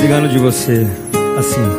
desligando de você, assim.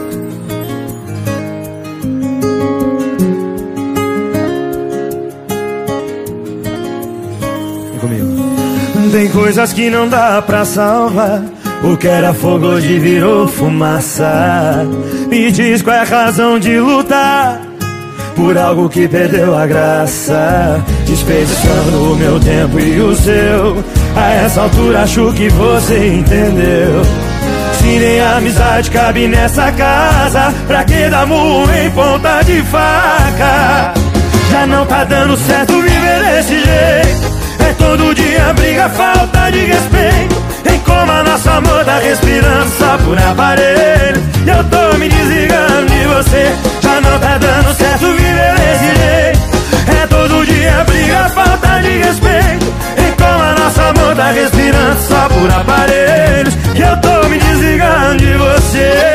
Vem comigo. Tem coisas que não dá pra salvar. O que era fogo hoje virou fumaça. Me diz qual é a razão de lutar por algo que perdeu a graça, desperdiçando o meu tempo e o seu. A essa altura acho que você entendeu. Se nem a amizade cabe nessa casa, pra que dar murro em ponta de faca? Já não tá dando certo viver desse jeito. É todo dia briga, falta de respeito. Em como a nossa amor tá respirando só por aparelho. E eu tô me desligando de você. Já não tá dando certo viver desse jeito. É todo dia briga, falta de respeito. Em como a nossa amor tá respirando só por aparelhos. E eu tô me desligando de você.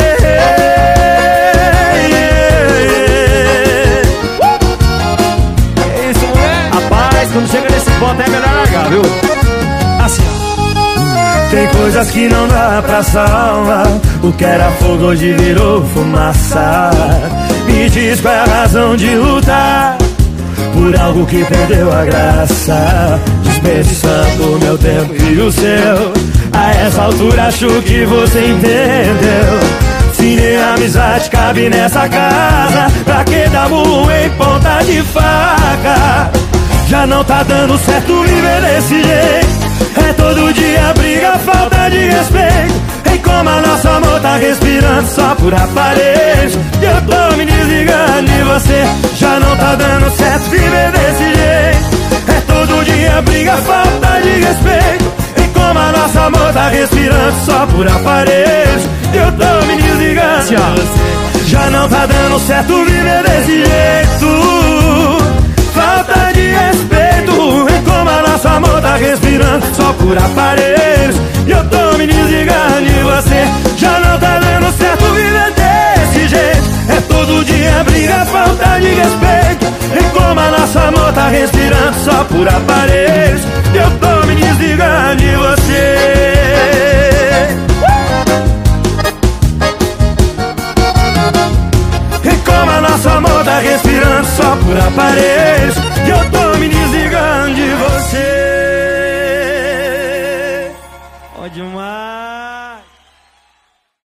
É isso, né? Rapaz, quando chega nesse ponto é melhor largar, viu? Assim, ó. Tem coisas que não dá pra salvar. O que era fogo hoje virou fumaça. Me diz qual é a razão de lutar por algo que perdeu a graça, desperdiçando o meu tempo e o seu. A essa altura acho que você entendeu. Se nem a amizade cabe nessa casa, pra que dar murro em ponta de faca? Já não tá dando certo viver desse jeito. É todo dia briga, falta de respeito. Em como a nossa amor tá respirando só por aparelhos. E eu tô me desligando de você. Já não tá dando certo viver desse jeito. É todo dia briga, falta de respeito. Em como a nossa amor tá respirando só por aparelhos. E eu tô me desligando de você. Já não tá dando certo viver desse jeito. Falta de respeito. Em como a nossa amor tá respirando só por aparelhos. E eu tô me desligando de você. Já não tá dando certo viver desse jeito. É todo dia briga, falta de respeito. Em como a nossa amor tá respirando só por aparelhos. E eu tô me desligando de você. Em como a nossa amor tá respirando só por aparelhos. E eu tô me desligando de você.